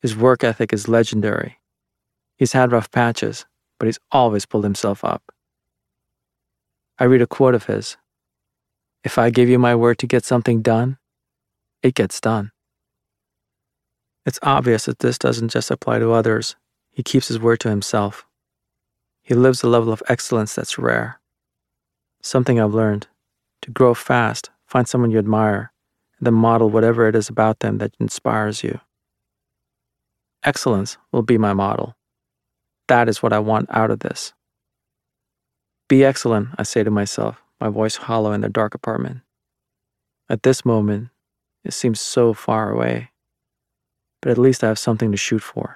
His work ethic is legendary. He's had rough patches, but he's always pulled himself up. I read a quote of his. If I give you my word to get something done, it gets done. It's obvious that this doesn't just apply to others. He keeps his word to himself. He lives a level of excellence that's rare. Something I've learned. To grow fast, find someone you admire, and then model whatever it is about them that inspires you. Excellence will be my model. That is what I want out of this. Be excellent, I say to myself, my voice hollow in the dark apartment. At this moment, it seems so far away, but at least I have something to shoot for.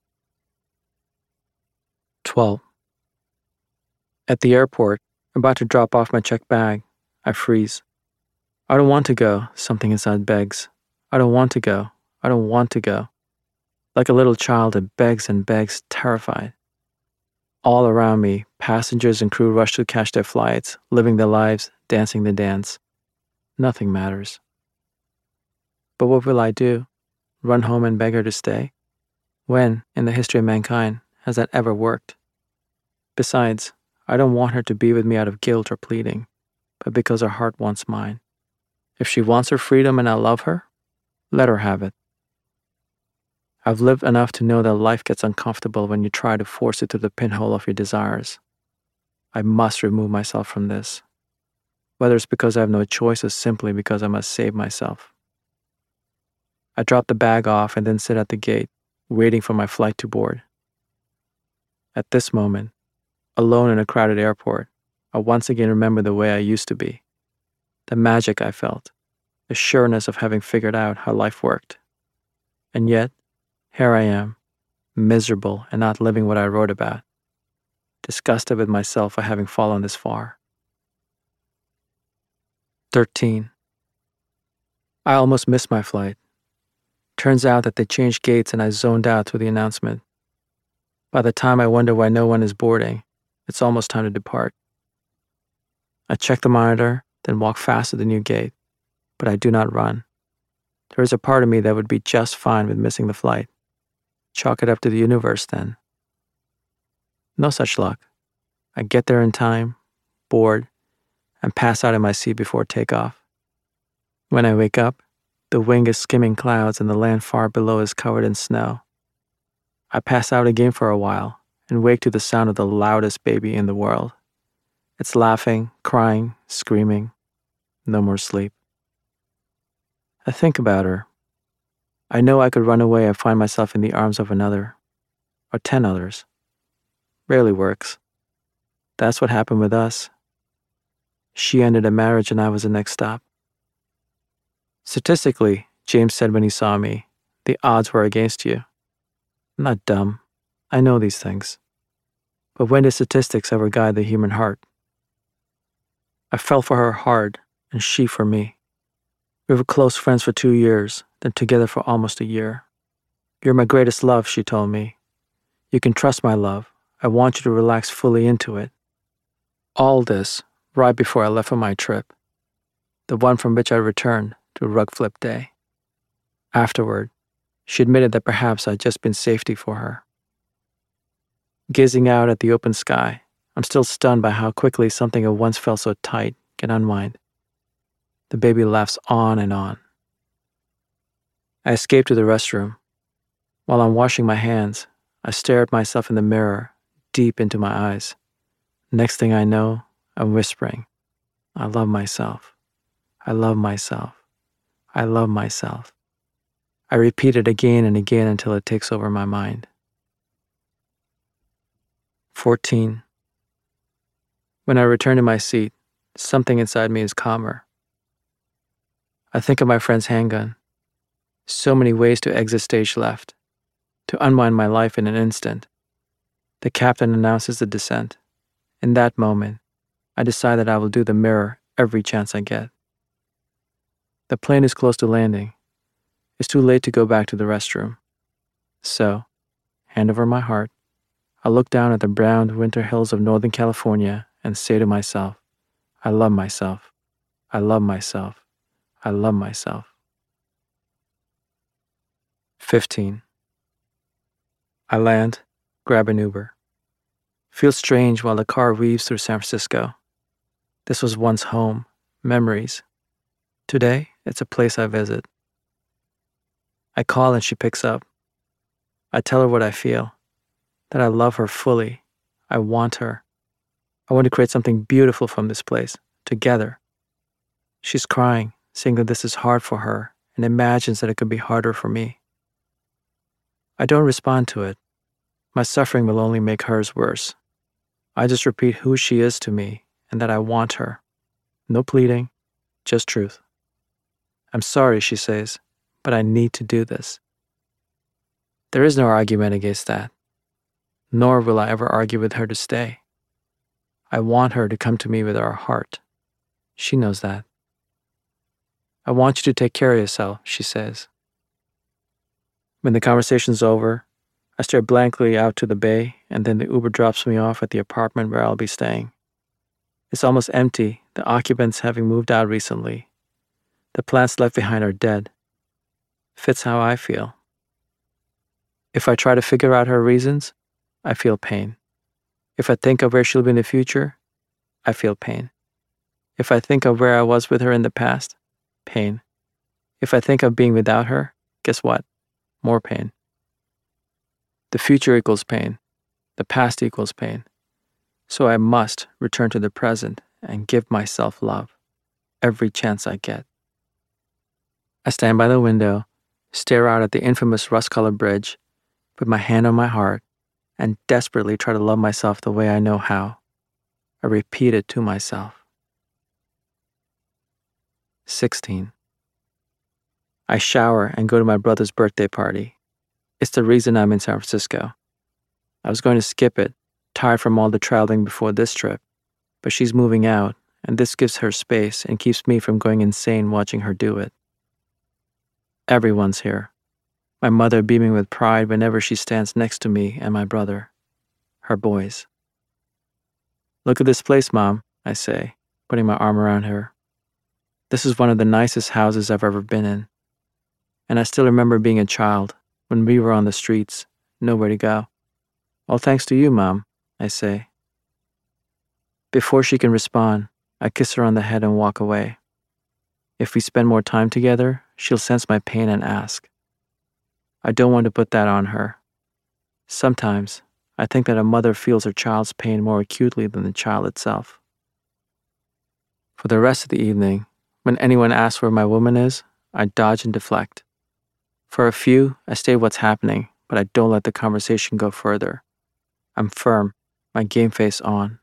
12. At the airport, about to drop off my checked bag, I freeze. I don't want to go, something inside begs. I don't want to go. I don't want to go. Like a little child, it begs and begs, terrified. All around me, passengers and crew rush to catch their flights, living their lives, dancing the dance. Nothing matters. But what will I do? Run home and beg her to stay? When, in the history of mankind, has that ever worked? Besides, I don't want her to be with me out of guilt or pleading, but because her heart wants mine. If she wants her freedom and I love her, let her have it. I've lived enough to know that life gets uncomfortable when you try to force it through the pinhole of your desires. I must remove myself from this, whether it's because I have no choice or simply because I must save myself. I drop the bag off and then sit at the gate, waiting for my flight to board. At this moment, alone in a crowded airport, I once again remember the way I used to be, the magic I felt, the sureness of having figured out how life worked. And yet, here I am, miserable and not living what I wrote about, disgusted with myself for having fallen this far. 13. I almost missed my flight. Turns out that they changed gates and I zoned out through the announcement. By the time I wonder why no one is boarding, it's almost time to depart. I check the monitor, then walk fast to the new gate, but I do not run. There is a part of me that would be just fine with missing the flight. Chalk it up to the universe, then. No such luck. I get there in time, board, and pass out in my seat before takeoff. When I wake up, the wing is skimming clouds and the land far below is covered in snow. I pass out again for a while and wake to the sound of the loudest baby in the world. It's laughing, crying, screaming. No more sleep. I think about her. I know I could run away and find myself in the arms of another, or 10 others. Rarely works. That's what happened with us. She ended a marriage and I was the next stop. Statistically, James said when he saw me, the odds were against you. I'm not dumb. I know these things. But when did statistics ever guide the human heart? I fell for her hard, and she for me. We were close friends for 2 years, then together for almost a year. You're my greatest love, she told me. You can trust my love. I want you to relax fully into it. All this right before I left for my trip, the one from which I returned to Rug Flip Day. Afterward, she admitted that perhaps I'd just been safety for her. Gazing out at the open sky, I'm still stunned by how quickly something that once felt so tight can unwind. The baby laughs on and on. I escape to the restroom. While I'm washing my hands, I stare at myself in the mirror, deep into my eyes. Next thing I know, I'm whispering, I love myself. I love myself. I love myself. I repeat it again and again until it takes over my mind. 14. When I return to my seat, something inside me is calmer. I think of my friend's handgun. So many ways to exit stage left, to unwind my life in an instant. The captain announces the descent. In that moment, I decide that I will do the mirror every chance I get. The plane is close to landing. It's too late to go back to the restroom. So, hand over my heart, I look down at the brown winter hills of Northern California and say to myself, I love myself. I love myself. I love myself. 15. I land, grab an Uber. Feels strange while the car weaves through San Francisco. This was once home, memories. Today, it's a place I visit. I call and she picks up. I tell her what I feel, that I love her fully. I want her. I want to create something beautiful from this place, together. She's crying, saying that this is hard for her and imagines that it could be harder for me. I don't respond to it. My suffering will only make hers worse. I just repeat who she is to me and that I want her. No pleading, just truth. I'm sorry, she says, but I need to do this. There is no argument against that, nor will I ever argue with her to stay. I want her to come to me with her heart. She knows that. I want you to take care of yourself, she says. When the conversation's over, I stare blankly out to the bay, and then the Uber drops me off at the apartment where I'll be staying. It's almost empty, the occupants having moved out recently. The plants left behind are dead. Fits how I feel. If I try to figure out her reasons, I feel pain. If I think of where she'll be in the future, I feel pain. If I think of where I was with her in the past, pain. If I think of being without her, guess what? More pain. The future equals pain. The past equals pain. So I must return to the present and give myself love every chance I get. I stand by the window, stare out at the infamous rust-colored bridge, put my hand on my heart, and desperately try to love myself the way I know how. I repeat it to myself. 16. I shower and go to my brother's birthday party. It's the reason I'm in San Francisco. I was going to skip it, tired from all the traveling before this trip, but she's moving out, and this gives her space and keeps me from going insane watching her do it. Everyone's here. My mother beaming with pride whenever she stands next to me and my brother, her boys. Look at this place, Mom, I say, putting my arm around her. This is one of the nicest houses I've ever been in. And I still remember being a child, when we were on the streets, nowhere to go. All thanks to you, Mom, I say. Before she can respond, I kiss her on the head and walk away. If we spend more time together, she'll sense my pain and ask. I don't want to put that on her. Sometimes, I think that a mother feels her child's pain more acutely than the child itself. For the rest of the evening, when anyone asks where my woman is, I dodge and deflect. For a few, I state what's happening, but I don't let the conversation go further. I'm firm, my game face on.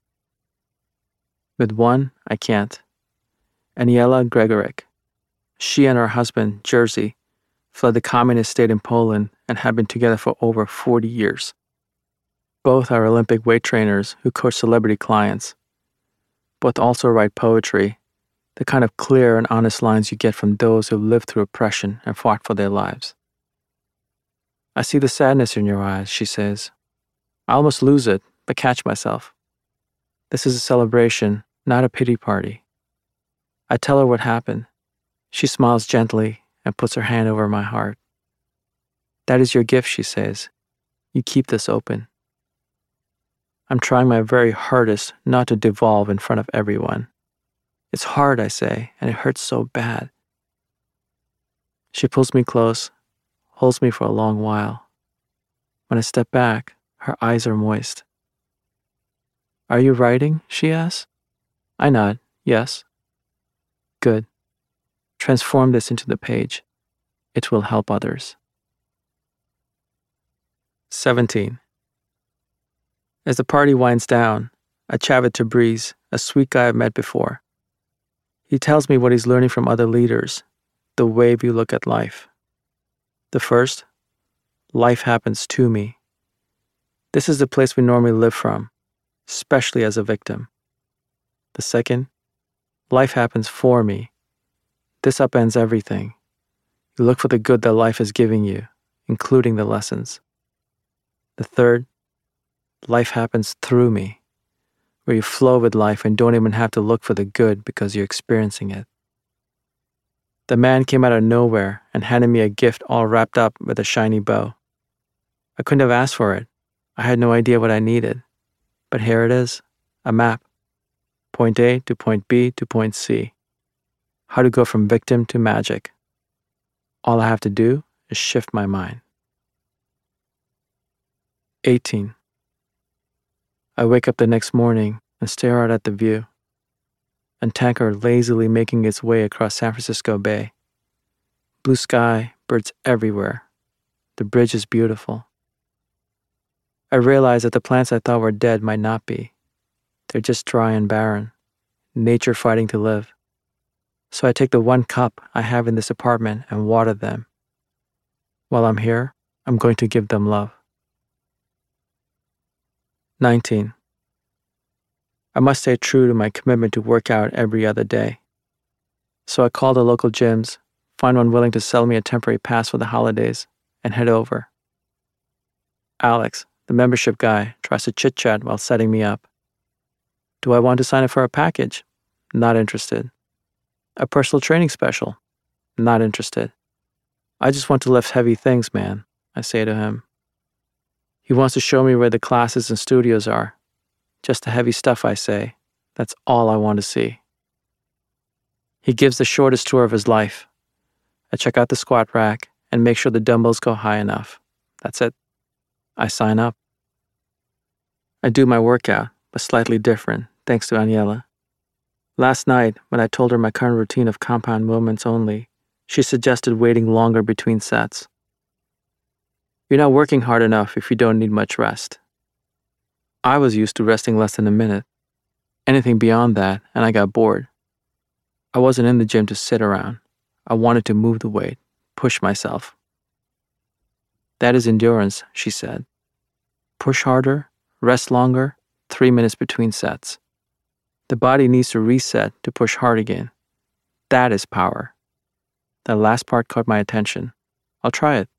With one, I can't. Aniela Gregorek. She and her husband, Jerzy, fled the communist state in Poland and have been together for over 40 years. Both are Olympic weight trainers who coach celebrity clients. Both also write poetry, the kind of clear and honest lines you get from those who lived through oppression and fought for their lives. I see the sadness in your eyes, she says. I almost lose it, but catch myself. This is a celebration, not a pity party. I tell her what happened. She smiles gently and puts her hand over my heart. That is your gift, she says. You keep this open. I'm trying my very hardest not to devolve in front of everyone. It's hard, I say, and it hurts so bad. She pulls me close, holds me for a long while. When I step back, her eyes are moist. Are you writing? She asks. I nod, yes. Good. Transform this into the page. It will help others. 17. As the party winds down, I chat with Tabriz, a sweet guy I've met before. He tells me what he's learning from other leaders, the way we look at life. The first, life happens to me. This is the place we normally live from, especially as a victim. The second, life happens for me. This upends everything. You look for the good that life is giving you, including the lessons. The third, life happens through me, where you flow with life and don't even have to look for the good because you're experiencing it. The man came out of nowhere and handed me a gift all wrapped up with a shiny bow. I couldn't have asked for it. I had no idea what I needed. But here it is, a map. Point A to point B to point C. How to go from victim to magic. All I have to do is shift my mind. 18. I wake up the next morning and stare out at the view. A tanker lazily making its way across San Francisco Bay. Blue sky, birds everywhere. The bridge is beautiful. I realize that the plants I thought were dead might not be. They're just dry and barren, nature fighting to live. So I take the one cup I have in this apartment and water them. While I'm here, I'm going to give them love. 19. I must stay true to my commitment to work out every other day. So I call the local gyms, find one willing to sell me a temporary pass for the holidays, and head over. Alex, the membership guy, tries to chit-chat while setting me up. Do I want to sign up for a package? Not interested. A personal training special? Not interested. I just want to lift heavy things, man, I say to him. He wants to show me where the classes and studios are. Just the heavy stuff, I say. That's all I want to see. He gives the shortest tour of his life. I check out the squat rack and make sure the dumbbells go high enough. That's it. I sign up. I do my workout, but slightly different, thanks to Aniela. Last night, when I told her my current routine of compound movements only, she suggested waiting longer between sets. You're not working hard enough if you don't need much rest. I was used to resting less than a minute. Anything beyond that, and I got bored. I wasn't in the gym to sit around. I wanted to move the weight, push myself. That is endurance, she said. Push harder, rest longer, 3 minutes between sets. The body needs to reset to push hard again. That is power. That last part caught my attention. I'll try it.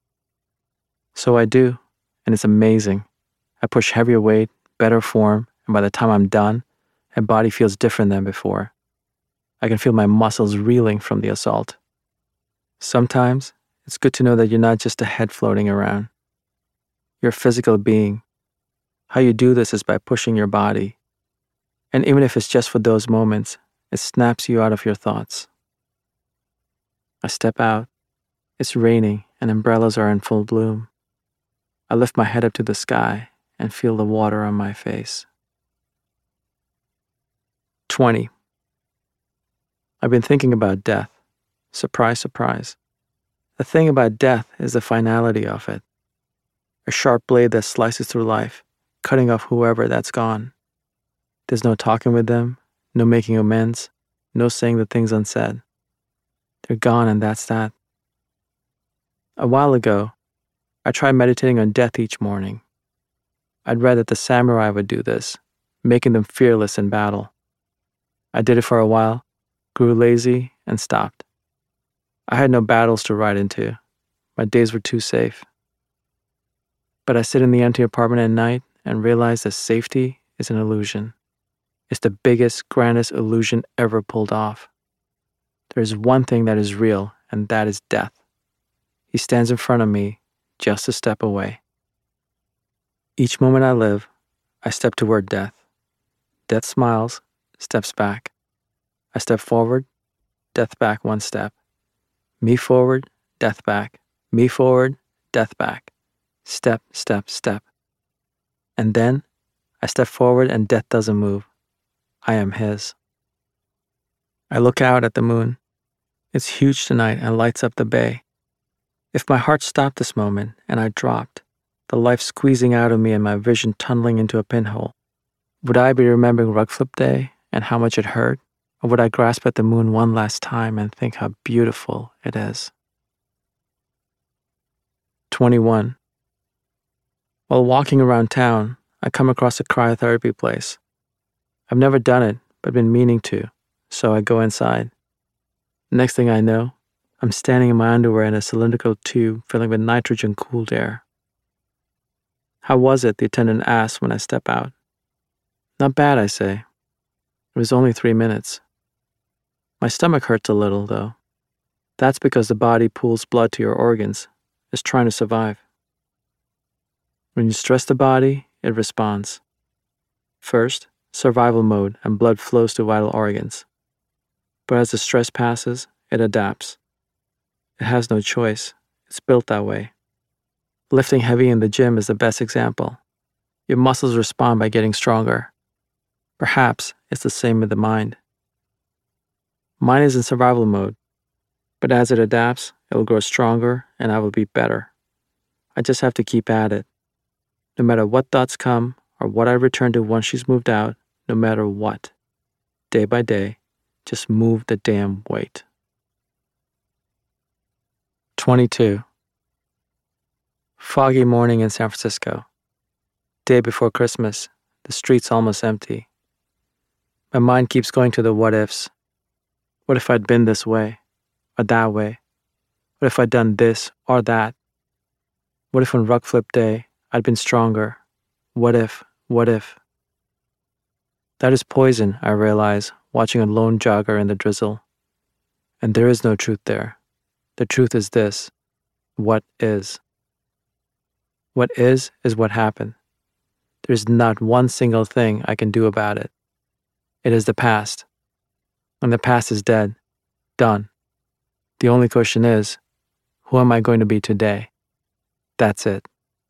So I do, and it's amazing. I push heavier weight, better form, and by the time I'm done, my body feels different than before. I can feel my muscles reeling from the assault. Sometimes, it's good to know that you're not just a head floating around. You're a physical being. How you do this is by pushing your body. And even if it's just for those moments, it snaps you out of your thoughts. I step out. It's raining and umbrellas are in full bloom. I lift my head up to the sky and feel the water on my face. 20. I've been thinking about death. Surprise, surprise. The thing about death is the finality of it. A sharp blade that slices through life, cutting off whoever that's gone. There's no talking with them, no making amends, no saying the things unsaid. They're gone and that's that. A while ago, I tried meditating on death each morning. I'd read that the samurai would do this, making them fearless in battle. I did it for a while, grew lazy, and stopped. I had no battles to ride into. My days were too safe. But I sit in the empty apartment at night and realize that safety is an illusion. It's the biggest, grandest illusion ever pulled off. There is one thing that is real, and that is death. He stands in front of me, just a step away. Each moment I live, I step toward death. Death smiles, steps back. I step forward, death back one step. Me forward, death back. Me forward, death back. Step, step, step. And then, I step forward and death doesn't move. I am his. I look out at the moon. It's huge tonight and lights up the bay. If my heart stopped this moment and I dropped, the life squeezing out of me and my vision tunneling into a pinhole, would I be remembering Rug Flip Day and how much it hurt? Or would I grasp at the moon one last time and think how beautiful it is? 21. While walking around town, I come across a cryotherapy place. I've never done it, but been meaning to, so I go inside. Next thing I know, I'm standing in my underwear in a cylindrical tube filling with nitrogen-cooled air. How was it? The attendant asks when I step out. Not bad, I say. It was only 3 minutes. My stomach hurts a little, though. That's because the body pools blood to your organs. It's trying to survive. When you stress the body, it responds. First, survival mode, and blood flows to vital organs. But as the stress passes, it adapts. It has no choice. It's built that way. Lifting heavy in the gym is the best example. Your muscles respond by getting stronger. Perhaps it's the same with the mind. Mine is in survival mode, but as it adapts, it will grow stronger and I will be better. I just have to keep at it. No matter what thoughts come or what I return to once she's moved out, no matter what. Day by day, just move the damn weight. 22. Foggy morning in San Francisco. Day before Christmas, the street's almost empty. My mind keeps going to the what ifs. What if I'd been this way or that way? What if I'd done this or that? What if on rug flip day, I'd been stronger? What if? That is poison, I realize, watching a lone jogger in the drizzle. And there is no truth there. The truth is this. What is? What is what happened. There is not one single thing I can do about it. It is the past. And the past is dead. Done. The only question is, who am I going to be today? That's it.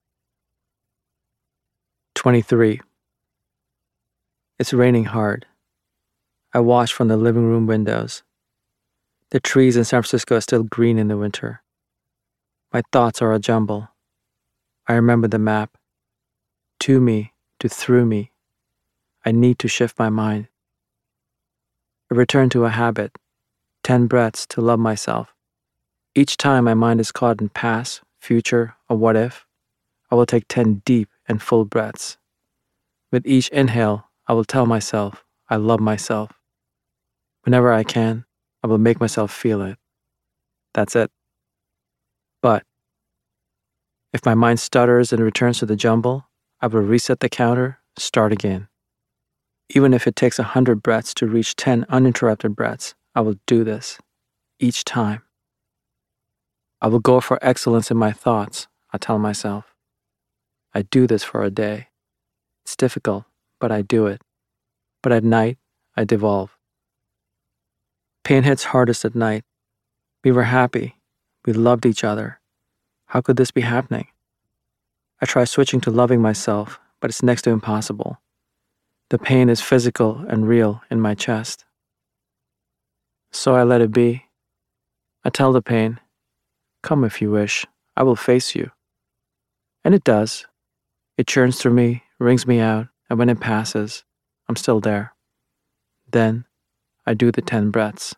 23. It's raining hard. I watch from the living room windows. The trees in San Francisco are still green in the winter. My thoughts are a jumble. I remember the map. To me, to through me. I need to shift my mind. I return to a habit, 10 breaths to love myself. Each time my mind is caught in past, future, or what if, I will take 10 deep and full breaths. With each inhale, I will tell myself, I love myself. Whenever I can, I will make myself feel it. That's it. But if my mind stutters and returns to the jumble, I will reset the counter, start again. Even if it takes 100 breaths to reach 10 uninterrupted breaths, I will do this, each time. I will go for excellence in my thoughts, I tell myself. I do this for a day. It's difficult, but I do it. But at night, I devolve. Pain hits hardest at night. We were happy. We loved each other. How could this be happening? I try switching to loving myself, but it's next to impossible. The pain is physical and real in my chest. So I let it be. I tell the pain, come if you wish, I will face you. And it does. It churns through me, wrings me out, and when it passes, I'm still there. Then I do the 10 breaths.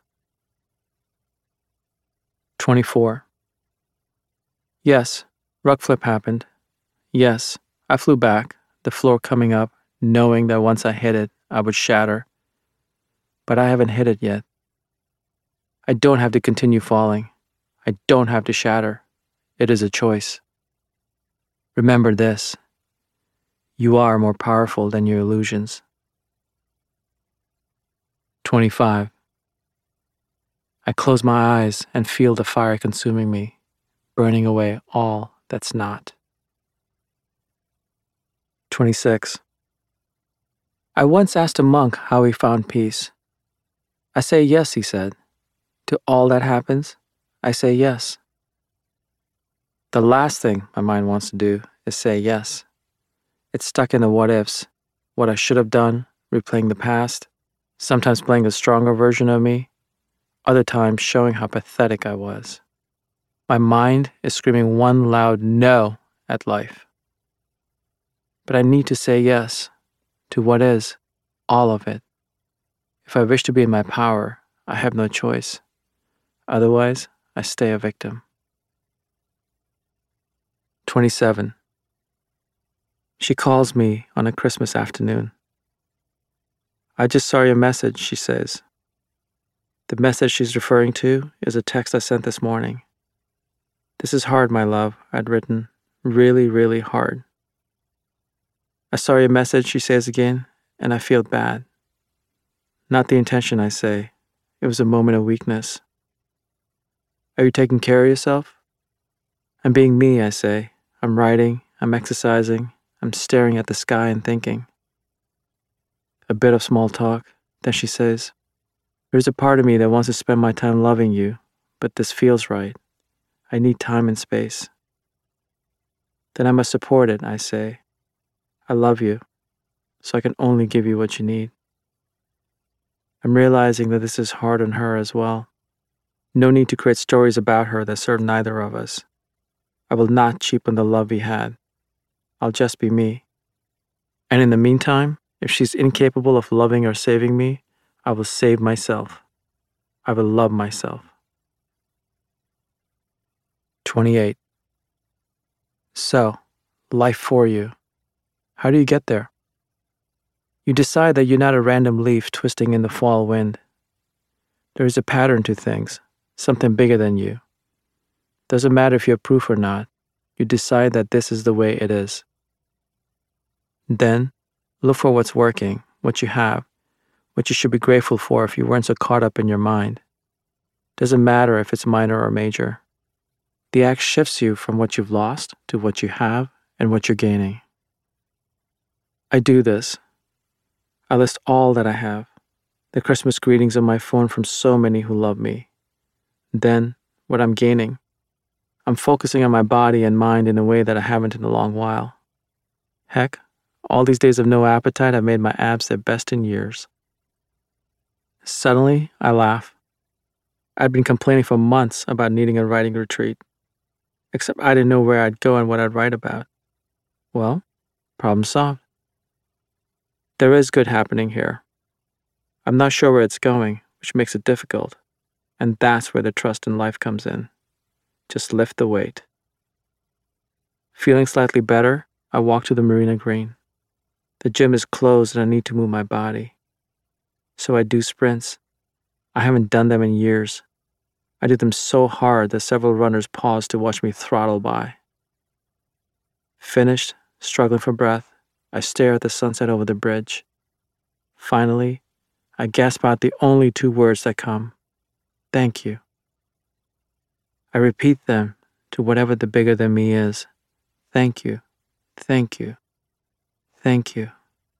24. Yes, rug flip happened. Yes, I flew back, the floor coming up, knowing that once I hit it, I would shatter. But I haven't hit it yet. I don't have to continue falling. I don't have to shatter. It is a choice. Remember this. You are more powerful than your illusions. 25. I close my eyes and feel the fire consuming me, burning away all that's not. 26. I once asked a monk how he found peace. I say yes, he said. To all that happens, I say yes. The last thing my mind wants to do is say yes. It's stuck in the what ifs, what I should have done, replaying the past, sometimes playing a stronger version of me, other times showing how pathetic I was. My mind is screaming one loud no at life. But I need to say yes to what is, all of it. If I wish to be in my power, I have no choice. Otherwise, I stay a victim. 27. She calls me on a Christmas afternoon. I just saw your message, she says. The message she's referring to is a text I sent this morning. This is hard, my love, I'd written. Really, really hard. I saw your message, she says again, and I feel bad. Not the intention, I say. It was a moment of weakness. Are you taking care of yourself? I'm being me, I say. I'm writing, I'm exercising, I'm staring at the sky and thinking. A bit of small talk, then she says, "There's a part of me that wants to spend my time loving you, but this feels right. I need time and space." Then I must support it, I say. I love you, so I can only give you what you need. I'm realizing that this is hard on her as well. No need to create stories about her that serve neither of us. I will not cheapen the love we had. I'll just be me. And in the meantime, if she's incapable of loving or saving me, I will save myself. I will love myself. 28. So, life for you. How do you get there? You decide that you're not a random leaf twisting in the fall wind. There is a pattern to things, something bigger than you. Doesn't matter if you have proof or not, you decide that this is the way it is. Then, look for what's working, what you have, what you should be grateful for if you weren't so caught up in your mind. Doesn't matter if it's minor or major. The act shifts you from what you've lost to what you have and what you're gaining. I do this. I list all that I have, the Christmas greetings on my phone from so many who love me. Then, what I'm gaining. I'm focusing on my body and mind in a way that I haven't in a long while. Heck, all these days of no appetite have made my abs their best in years. Suddenly, I laugh. I'd been complaining for months about needing a writing retreat, except I didn't know where I'd go and what I'd write about. Well, problem solved. There is good happening here. I'm not sure where it's going, which makes it difficult, and that's where the trust in life comes in. Just lift the weight. Feeling slightly better, I walk to the Marina Green. The gym is closed and I need to move my body. So I do sprints. I haven't done them in years. I do them so hard that several runners pause to watch me throttle by. Finished, struggling for breath, I stare at the sunset over the bridge. Finally, I gasp out the only two words that come. Thank you. I repeat them to whatever the bigger than me is. Thank you. Thank you. Thank you.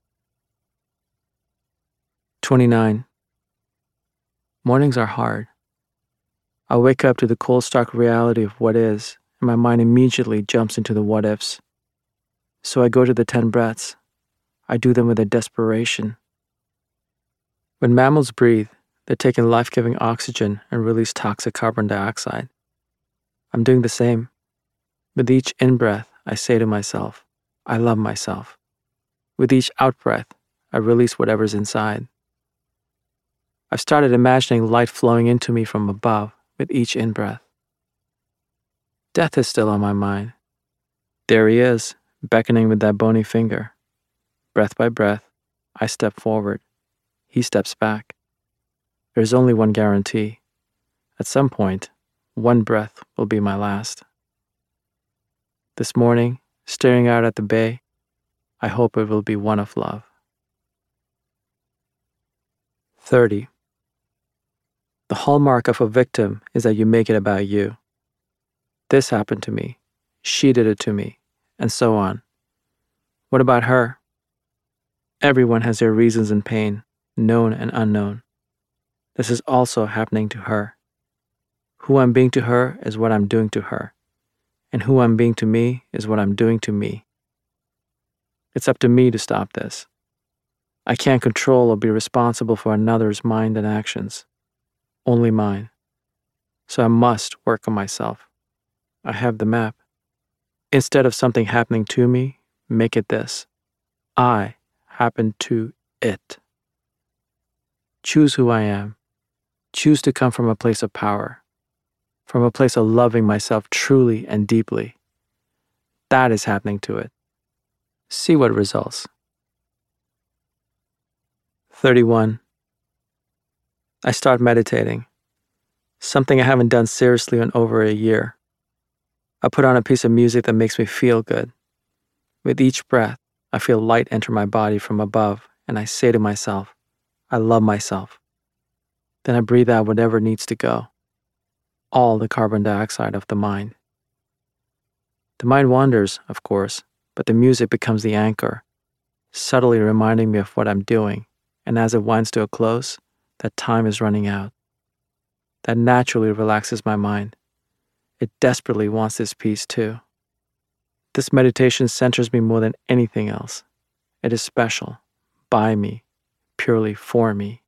29. Mornings are hard. I wake up to the cold, stark reality of what is, and my mind immediately jumps into the what ifs. So I go to the 10 breaths. I do them with a desperation. When mammals breathe, they take in life-giving oxygen and release toxic carbon dioxide. I'm doing the same. With each in-breath, I say to myself, I love myself. With each out-breath, I release whatever's inside. I've started imagining light flowing into me from above with each in-breath. Death is still on my mind. There he is, beckoning with that bony finger. Breath by breath, I step forward. He steps back. There's only one guarantee. At some point, one breath will be my last. This morning, staring out at the bay, I hope it will be one of love. 30. The hallmark of a victim is that you make it about you. This happened to me. She did it to me. And so on. What about her? Everyone has their reasons in pain, known and unknown. This is also happening to her. Who I'm being to her is what I'm doing to her. And who I'm being to me is what I'm doing to me. It's up to me to stop this. I can't control or be responsible for another's mind and actions. Only mine. So I must work on myself. I have the map. Instead of something happening to me, make it this. I happen to it. Choose who I am. Choose to come from a place of power. From a place of loving myself truly and deeply. That is happening to it. See what results. 31. I start meditating. Something I haven't done seriously in over a year. I put on a piece of music that makes me feel good. With each breath, I feel light enter my body from above, and I say to myself, I love myself. Then I breathe out whatever needs to go. All the carbon dioxide of the mind. The mind wanders, of course, but the music becomes the anchor, subtly reminding me of what I'm doing, and as it winds to a close, that time is running out. That naturally relaxes my mind. It desperately wants this peace too. This meditation centers me more than anything else. It is special, by me, purely for me.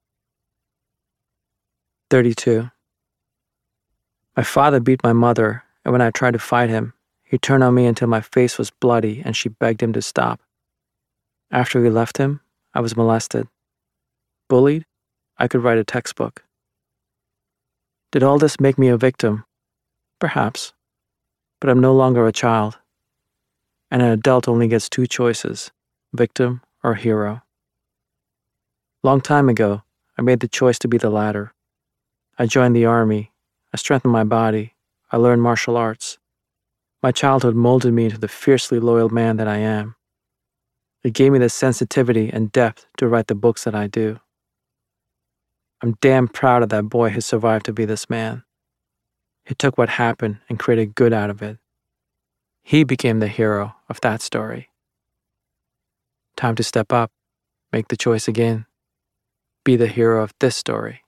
32. My father beat my mother, and when I tried to fight him, he turned on me until my face was bloody and she begged him to stop. After we left him, I was molested. Bullied? I could write a textbook. Did all this make me a victim? Perhaps. But I'm no longer a child. And an adult only gets two choices, victim or hero. Long time ago, I made the choice to be the latter. I joined the army. I strengthened my body. I learned martial arts. My childhood molded me into the fiercely loyal man that I am. It gave me the sensitivity and depth to write the books that I do. I'm damn proud of that boy who survived to be this man. He took what happened and created good out of it. He became the hero of that story. Time to step up, make the choice again, be the hero of this story.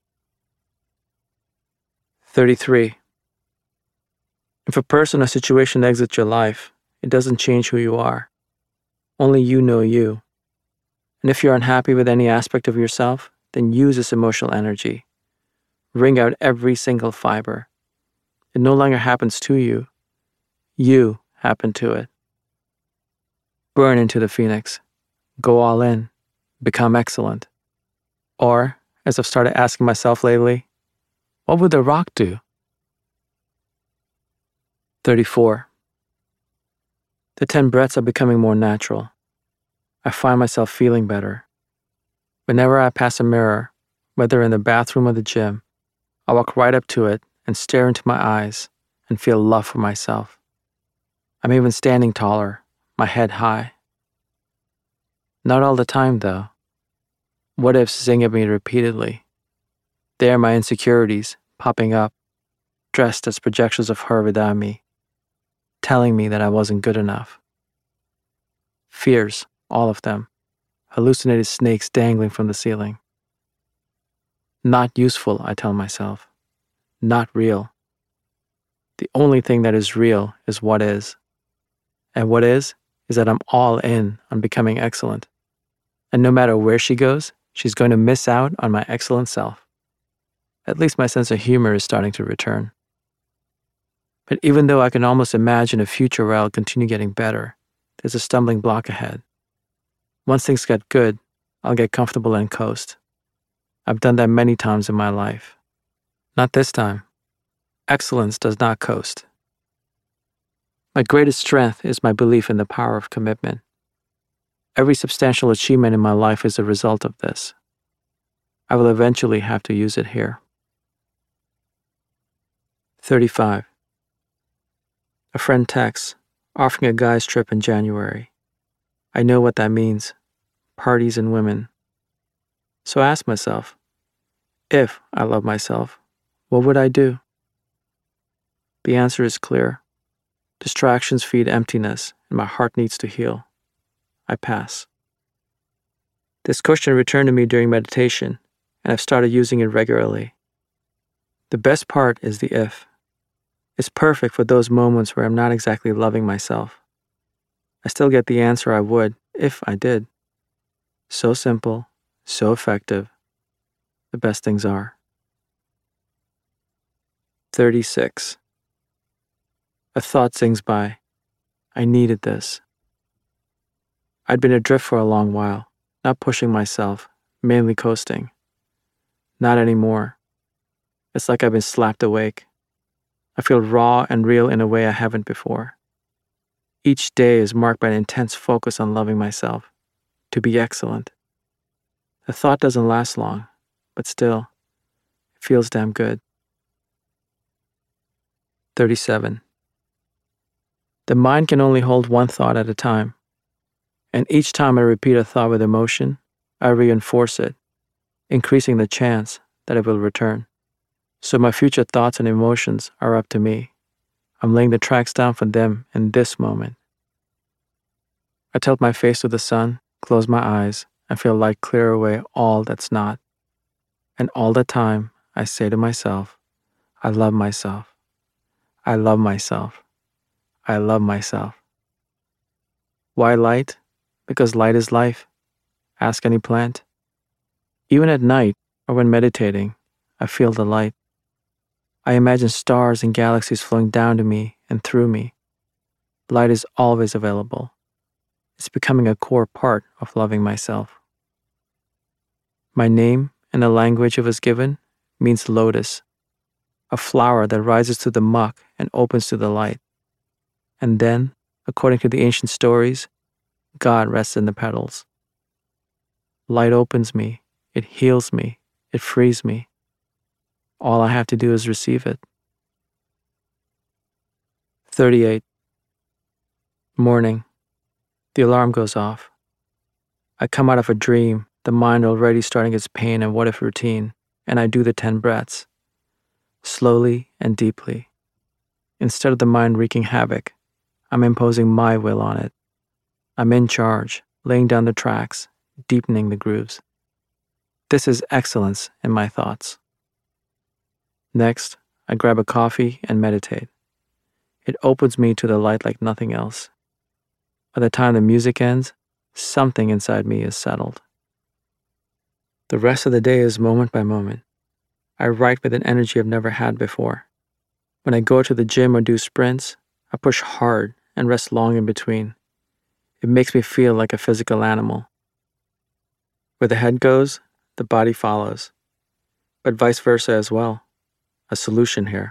33. If a person or situation exits your life, it doesn't change who you are. Only you know you. And if you're unhappy with any aspect of yourself, then use this emotional energy. Wring out every single fiber. It no longer happens to you. You happen to it. Burn into the phoenix. Go all in. Become excellent. Or, as I've started asking myself lately, what would The Rock do? 34. The 10 breaths are becoming more natural. I find myself feeling better. Whenever I pass a mirror, whether in the bathroom or the gym, I walk right up to it and stare into my eyes and feel love for myself. I'm even standing taller, my head high. Not all the time, though. What ifs zing at me repeatedly. They are my insecurities popping up, dressed as projections of her without me, telling me that I wasn't good enough. Fears, all of them, hallucinated snakes dangling from the ceiling. Not useful, I tell myself. Not real. The only thing that is real is what is. And what is that I'm all in on becoming excellent. And no matter where she goes, she's going to miss out on my excellent self. At least my sense of humor is starting to return. But even though I can almost imagine a future where I'll continue getting better, there's a stumbling block ahead. Once things get good, I'll get comfortable and coast. I've done that many times in my life. Not this time. Excellence does not coast. My greatest strength is my belief in the power of commitment. Every substantial achievement in my life is a result of this. I will eventually have to use it here. 35. A friend texts, offering a guy's trip in January. I know what that means. Parties and women. So I ask myself, if I love myself, what would I do? The answer is clear. Distractions feed emptiness, and my heart needs to heal. I pass. This question returned to me during meditation, and I've started using it regularly. The best part is the if. It's perfect for those moments where I'm not exactly loving myself. I still get the answer I would if I did. So simple, so effective. The best things are. 36. A thought sings by. I needed this. I'd been adrift for a long while, not pushing myself, mainly coasting. Not anymore. It's like I've been slapped awake. I feel raw and real in a way I haven't before. Each day is marked by an intense focus on loving myself, to be excellent. The thought doesn't last long, but still, it feels damn good. 37. The mind can only hold one thought at a time, and each time I repeat a thought with emotion, I reinforce it, increasing the chance that it will return. So my future thoughts and emotions are up to me. I'm laying the tracks down for them in this moment. I tilt my face to the sun, close my eyes, and feel light clear away all that's not. And all the time, I say to myself, I love myself. I love myself. I love myself. Why light? Because light is life. Ask any plant. Even at night or when meditating, I feel the light. I imagine stars and galaxies flowing down to me and through me. Light is always available. It's becoming a core part of loving myself. My name in the language it was given means lotus, a flower that rises to the muck and opens to the light. And then, according to the ancient stories, God rests in the petals. Light opens me, it heals me, it frees me. All I have to do is receive it. 38. Morning. The alarm goes off. I come out of a dream, the mind already starting its pain and what if routine, and I do the 10 breaths. Slowly and deeply. Instead of the mind wreaking havoc, I'm imposing my will on it. I'm in charge, laying down the tracks, deepening the grooves. This is excellence in my thoughts. Next, I grab a coffee and meditate. It opens me to the light like nothing else. By the time the music ends, something inside me is settled. The rest of the day is moment by moment. I write with an energy I've never had before. When I go to the gym or do sprints, I push hard and rest long in between. It makes me feel like a physical animal. Where the head goes, the body follows. But vice versa as well. A solution here.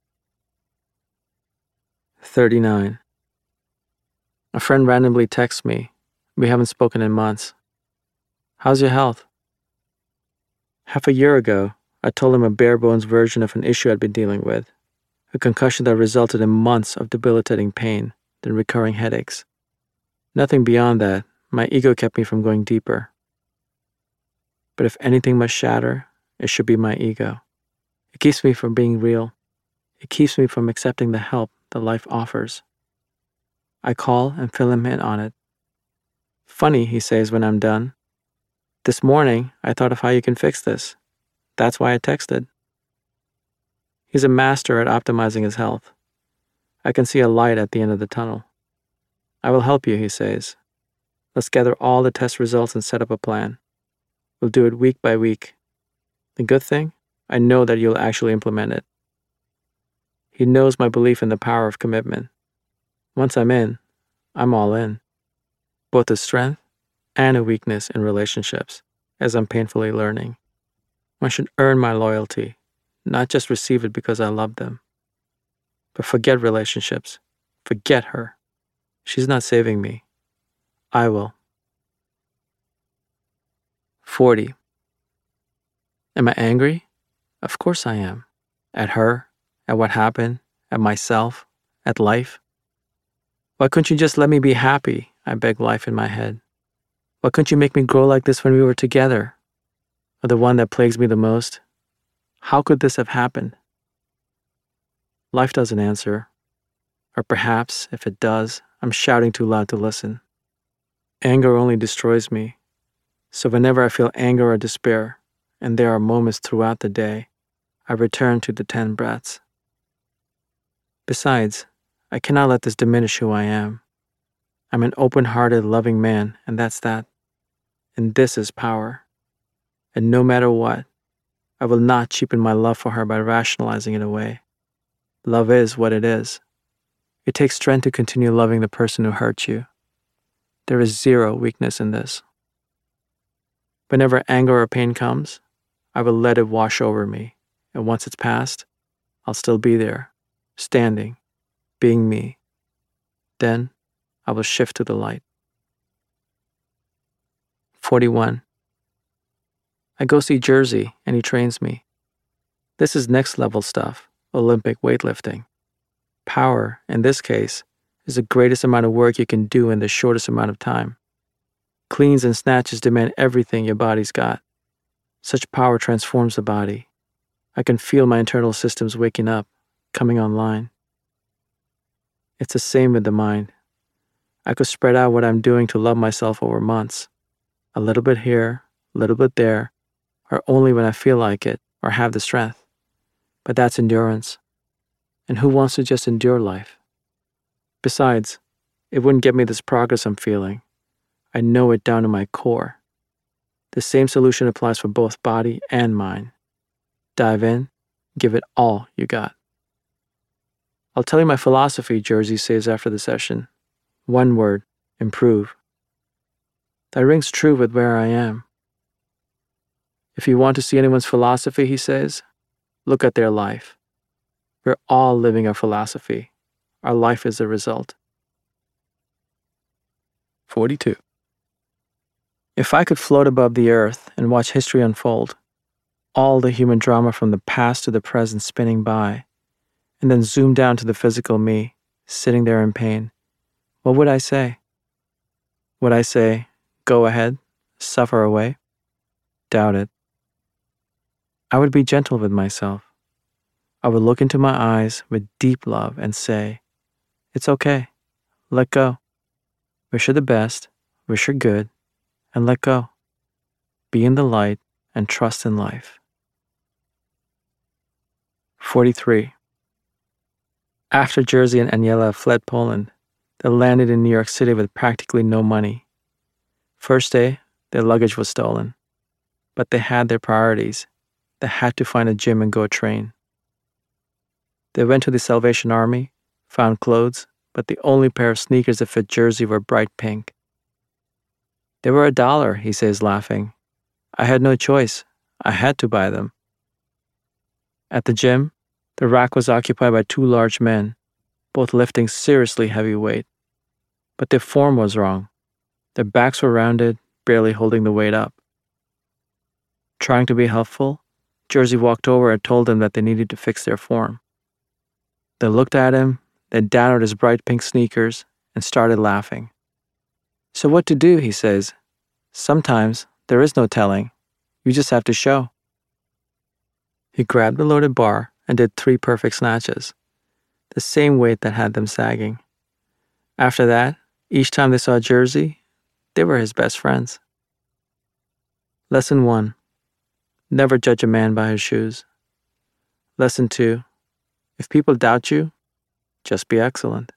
39. A friend randomly texts me. We haven't spoken in months. How's your health? Half a year ago, I told him a bare-bones version of an issue I'd been dealing with, a concussion that resulted in months of debilitating pain, then recurring headaches. Nothing beyond that, my ego kept me from going deeper. But if anything must shatter, it should be my ego. It keeps me from being real. It keeps me from accepting the help that life offers. I call and fill him in on it. Funny, he says when I'm done. This morning, I thought of how you can fix this. That's why I texted. He's a master at optimizing his health. I can see a light at the end of the tunnel. I will help you, he says. Let's gather all the test results and set up a plan. We'll do it week by week. The good thing, I know that you'll actually implement it. He knows my belief in the power of commitment. Once I'm in, I'm all in. Both a strength and a weakness in relationships, as I'm painfully learning. One should earn my loyalty, not just receive it because I love them. But forget relationships. Forget her. She's not saving me. I will. 40. Am I angry? Of course I am. At her, at what happened, at myself, at life. Why couldn't you just let me be happy? I beg life in my head. Why couldn't you make me grow like this when we were together? Or the one that plagues me the most? How could this have happened? Life doesn't answer. Or perhaps, if it does, I'm shouting too loud to listen. Anger only destroys me. So whenever I feel anger or despair, and there are moments throughout the day, I return to the 10 breaths. Besides, I cannot let this diminish who I am. I'm an open-hearted, loving man, and that's that. And this is power. And no matter what, I will not cheapen my love for her by rationalizing it away. Love is what it is. It takes strength to continue loving the person who hurt you. There is zero weakness in this. Whenever anger or pain comes, I will let it wash over me, and once it's passed, I'll still be there, standing, being me. Then, I will shift to the light. 41. I go see Jersey, and he trains me. This is next level stuff, Olympic weightlifting. Power, in this case, is the greatest amount of work you can do in the shortest amount of time. Cleans and snatches demand everything your body's got. Such power transforms the body. I can feel my internal systems waking up, coming online. It's the same with the mind. I could spread out what I'm doing to love myself over months. A little bit here, a little bit there, or only when I feel like it or have the strength. But that's endurance. And who wants to just endure life? Besides, it wouldn't get me this progress I'm feeling. I know it down to my core. The same solution applies for both body and mind. Dive in, give it all you got. I'll tell you my philosophy, Jersey says after the session. One word, improve. That rings true with where I am. If you want to see anyone's philosophy, he says, look at their life. We're all living our philosophy. Our life is the result. 42. If I could float above the earth and watch history unfold, all the human drama from the past to the present spinning by, and then zoom down to the physical me, sitting there in pain, what would I say? Would I say, go ahead, suffer away? Doubt it. I would be gentle with myself. I would look into my eyes with deep love and say, it's okay, let go. Wish her the best, wish her good, and let go. Be in the light and trust in life. 43. After Jersey and Aniela fled Poland, they landed in New York City with practically no money. First day, their luggage was stolen. But they had their priorities. They had to find a gym and go train. They went to the Salvation Army, found clothes, but the only pair of sneakers that fit Jersey were bright pink. They were $1, he says, laughing. I had no choice. I had to buy them. At the gym, the rack was occupied by two large men, both lifting seriously heavy weight. But their form was wrong. Their backs were rounded, barely holding the weight up. Trying to be helpful, Jersey walked over and told them that they needed to fix their form. They looked at him, then down at his bright pink sneakers, and started laughing. So what to do, he says. Sometimes there is no telling. You just have to show. He grabbed the loaded bar and did 3 perfect snatches, the same weight that had them sagging. After that, each time they saw Jersey, they were his best friends. Lesson 1. Never judge a man by his shoes. Lesson 2. If people doubt you, just be excellent.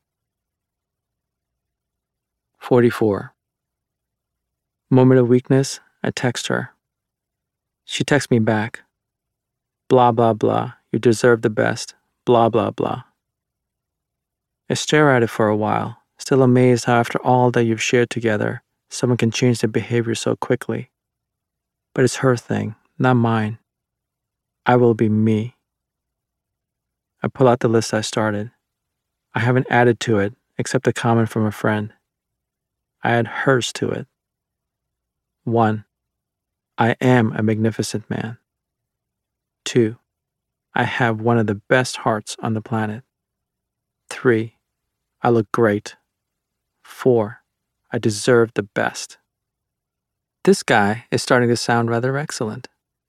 44. Moment of weakness, I text her. She texts me back. Blah, blah, blah. You deserve the best. Blah, blah, blah. I stare at it for a while, still amazed how after all that you've shared together, someone can change their behavior so quickly. But it's her thing, not mine. I will be me. I pull out the list I started. I haven't added to it except a comment from a friend. I add hers to it. 1. I am a magnificent man. 2. I have one of the best hearts on the planet. 3. I look great. 4. I deserve the best. This guy is starting to sound rather excellent.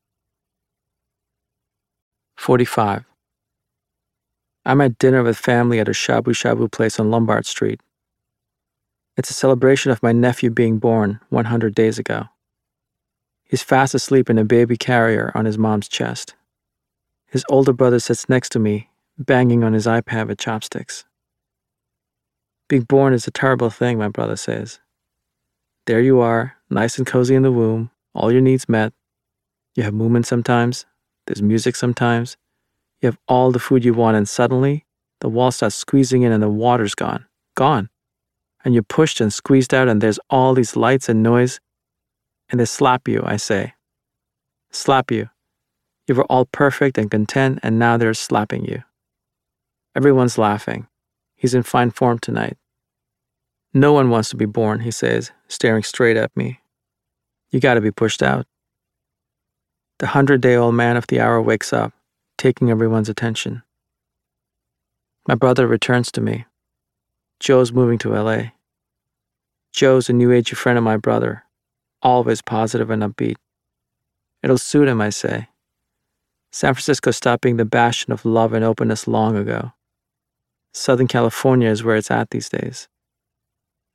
45. I'm at dinner with family at a shabu shabu place on Lombard Street. It's a celebration of my nephew being born 100 days ago. He's fast asleep in a baby carrier on his mom's chest. His older brother sits next to me, banging on his iPad with chopsticks. Being born is a terrible thing, my brother says. There you are, nice and cozy in the womb, all your needs met. You have movement sometimes, there's music sometimes. You have all the food you want, and suddenly, the wall starts squeezing in and the water's gone. Gone. And you're pushed and squeezed out, and there's all these lights and noise. And they slap you, I say. Slap you. You were all perfect and content, and now they're slapping you. Everyone's laughing. He's in fine form tonight. No one wants to be born, he says, staring straight at me. You gotta be pushed out. The 100-day-old man of the hour wakes up, taking everyone's attention. My brother returns to me. Joe's moving to LA. Joe's a new agey friend of my brother, always positive and upbeat. It'll suit him, I say. San Francisco stopped being the bastion of love and openness long ago. Southern California is where it's at these days.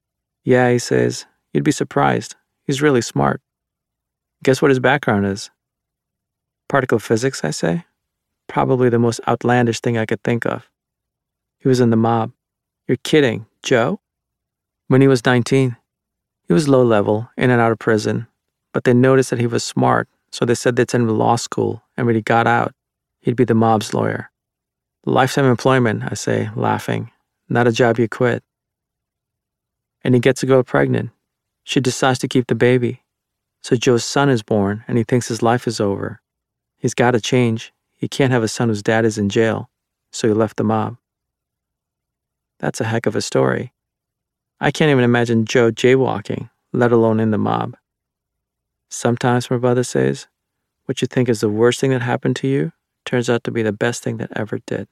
Yeah, he says, you'd be surprised. He's really smart. Guess what his background is? Particle physics, I say. Probably the most outlandish thing I could think of. He was in the mob. You're kidding, Joe? When he was 19. He was low level, in and out of prison, but they noticed that he was smart, so they said they'd send him to law school, and when he got out, he'd be the mob's lawyer. Lifetime employment, I say, laughing. Not a job you quit. And he gets a girl pregnant. She decides to keep the baby. So Joe's son is born, and he thinks his life is over. He's got to change. He can't have a son whose dad is in jail, so he left the mob. That's a heck of a story. I can't even imagine Joe jaywalking, let alone in the mob. Sometimes, my brother says, what you think is the worst thing that happened to you turns out to be the best thing that ever did.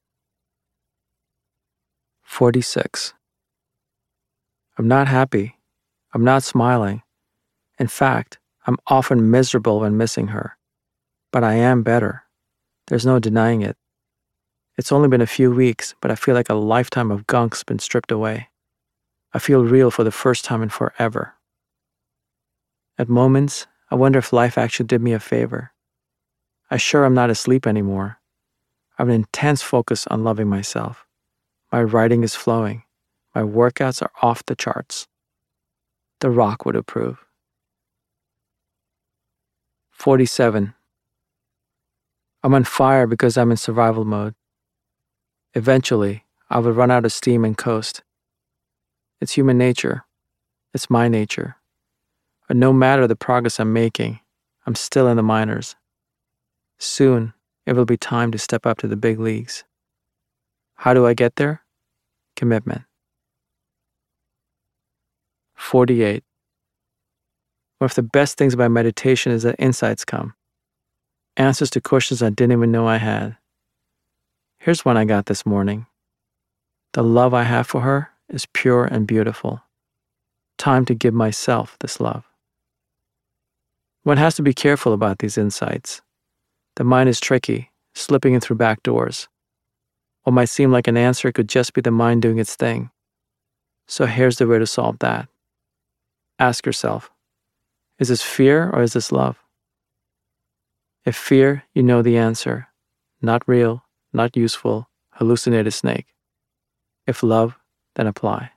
46. I'm not happy. I'm not smiling. In fact, I'm often miserable when missing her. But I am better. There's no denying it. It's only been a few weeks, but I feel like a lifetime of gunk's been stripped away. I feel real for the first time in forever. At moments, I wonder if life actually did me a favor. I sure am not asleep anymore. I have an intense focus on loving myself. My writing is flowing. My workouts are off the charts. The Rock would approve. 47. I'm on fire because I'm in survival mode. Eventually, I will run out of steam and coast. It's human nature. It's my nature. But no matter the progress I'm making, I'm still in the minors. Soon, it will be time to step up to the big leagues. How do I get there? Commitment. 48. One of the best things about meditation is that insights come. Answers to questions I didn't even know I had. Here's one I got this morning. The love I have for her is pure and beautiful. Time to give myself this love. One has to be careful about these insights. The mind is tricky, slipping in through back doors. What might seem like an answer could just be the mind doing its thing. So here's the way to solve that. Ask yourself, is this fear or is this love? If fear, you know the answer. Not real, not useful, hallucinated snake. If love, then apply.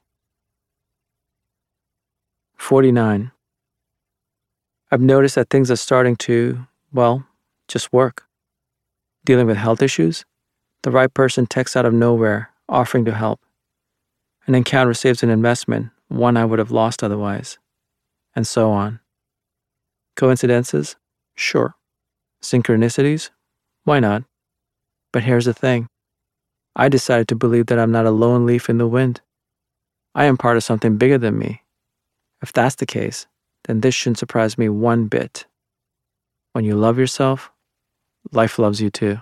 49. I've noticed that things are starting to, just work. Dealing with health issues, the right person texts out of nowhere, offering to help. An encounter saves an investment, one I would have lost otherwise. And so on. Coincidences? Sure. Synchronicities? Why not? But here's the thing. I decided to believe that I'm not a lone leaf in the wind. I am part of something bigger than me. If that's the case, then this shouldn't surprise me one bit. When you love yourself, life loves you too.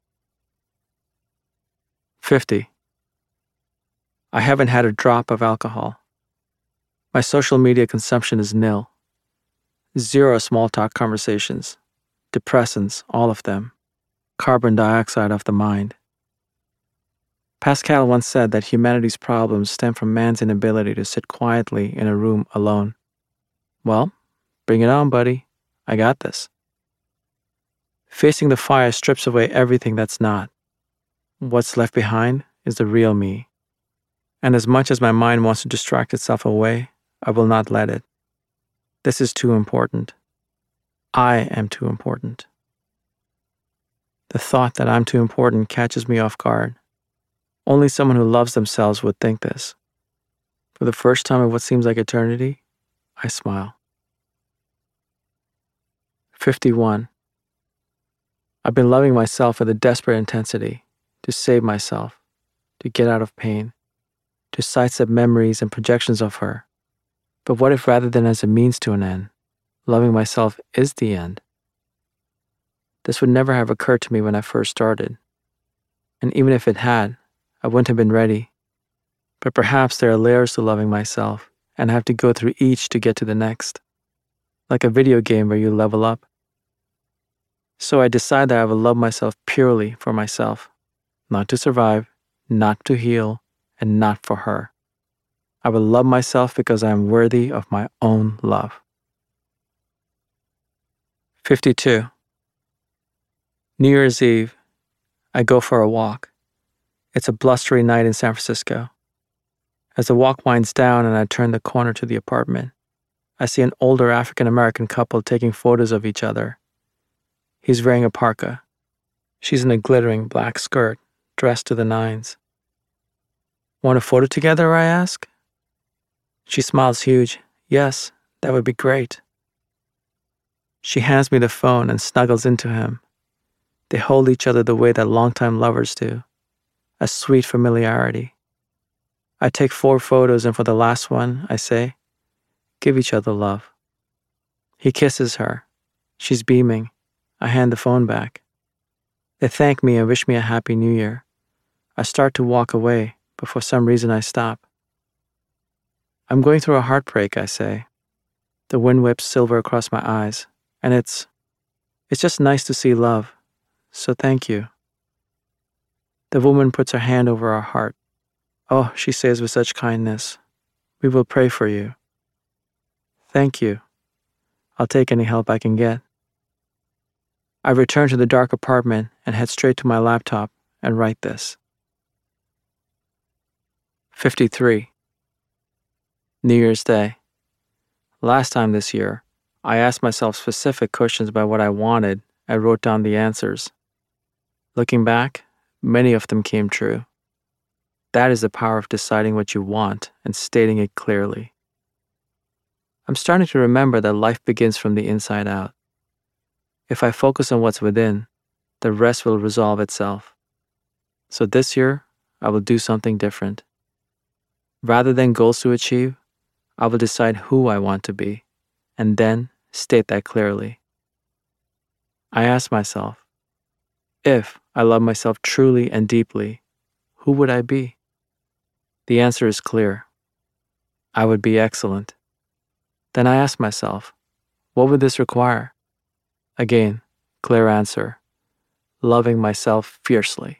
50. I haven't had a drop of alcohol. My social media consumption is nil. 0 small talk conversations. Depressants, all of them. Carbon dioxide off the mind. Pascal once said that humanity's problems stem from man's inability to sit quietly in a room alone. Well, bring it on, buddy. I got this. Facing the fire strips away everything that's not. What's left behind is the real me. And as much as my mind wants to distract itself away, I will not let it. This is too important. I am too important. The thought that I'm too important catches me off guard. Only someone who loves themselves would think this. For the first time in what seems like eternity, I smile. 51. I've been loving myself with a desperate intensity, to save myself, to get out of pain, to sidestep memories and projections of her. But what if rather than as a means to an end, loving myself is the end? This would never have occurred to me when I first started. And even if it had, I wouldn't have been ready. But perhaps there are layers to loving myself, and I have to go through each to get to the next. Like a video game where you level up. So I decide that I will love myself purely for myself, not to survive, not to heal, and not for her. I will love myself because I am worthy of my own love. 52. New Year's Eve, I go for a walk. It's a blustery night in San Francisco. As the walk winds down and I turn the corner to the apartment, I see an older African-American couple taking photos of each other. He's wearing a parka. She's in a glittering black skirt, dressed to the nines. Want a photo together, I ask? She smiles huge. Yes, that would be great. She hands me the phone and snuggles into him. They hold each other the way that longtime lovers do, a sweet familiarity. I take 4 photos, and for the last one, I say, give each other love. He kisses her. She's beaming. I hand the phone back. They thank me and wish me a happy new year. I start to walk away, but for some reason I stop. I'm going through a heartbreak, I say. The wind whips silver across my eyes, and it's just nice to see love, so thank you. The woman puts her hand over our heart. Oh, she says with such kindness, we will pray for you. Thank you. I'll take any help I can get. I return to the dark apartment and head straight to my laptop and write this. 53. New Year's Day. Last time this year, I asked myself specific questions about what I wanted and wrote down the answers. Looking back, many of them came true. That is the power of deciding what you want and stating it clearly. I'm starting to remember that life begins from the inside out. If I focus on what's within, the rest will resolve itself. So this year, I will do something different. Rather than goals to achieve, I will decide who I want to be, and then state that clearly. I ask myself, if I love myself truly and deeply, who would I be? The answer is clear. I would be excellent. Then I ask myself, what would this require? Again, clear answer. Loving myself fiercely.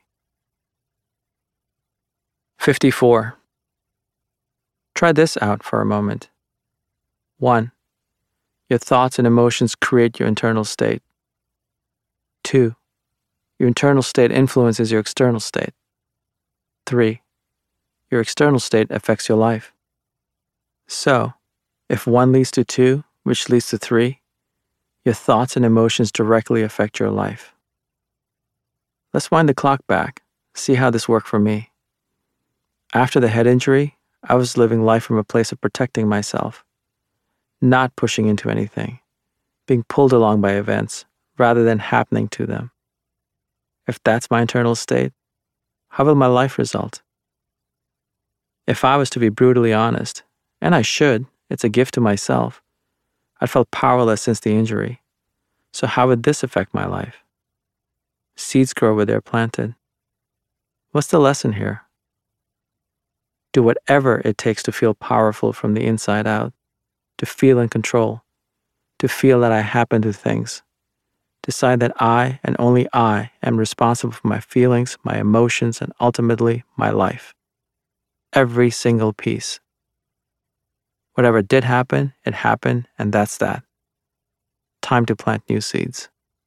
54. Try this out for a moment. 1. Your thoughts and emotions create your internal state. 2. Your internal state influences your external state. 3. Your external state affects your life. So, if 1 leads to 2, which leads to 3, your thoughts and emotions directly affect your life. Let's wind the clock back, see how this worked for me. After the head injury, I was living life from a place of protecting myself, not pushing into anything, being pulled along by events rather than happening to them. If that's my internal state, how will my life result? If I was to be brutally honest, and I should, it's a gift to myself, I'd felt powerless since the injury. So how would this affect my life? Seeds grow where they're planted. What's the lesson here? Do whatever it takes to feel powerful from the inside out, to feel in control, to feel that I happen to things. Decide that I and only I am responsible for my feelings, my emotions, and ultimately my life. Every single piece. Whatever did happen, it happened, and that's that. Time to plant new seeds.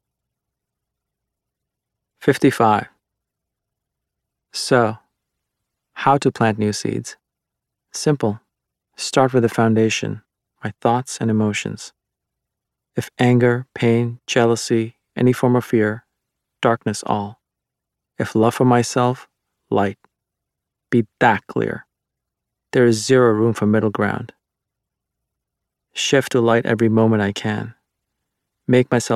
55. So, how to plant new seeds? Simple. Start with the foundation, my thoughts and emotions. If anger, pain, jealousy, any form of fear, darkness all. If love for myself, light. Be that clear. There is zero room for middle ground. Shift to light every moment I can. Make myself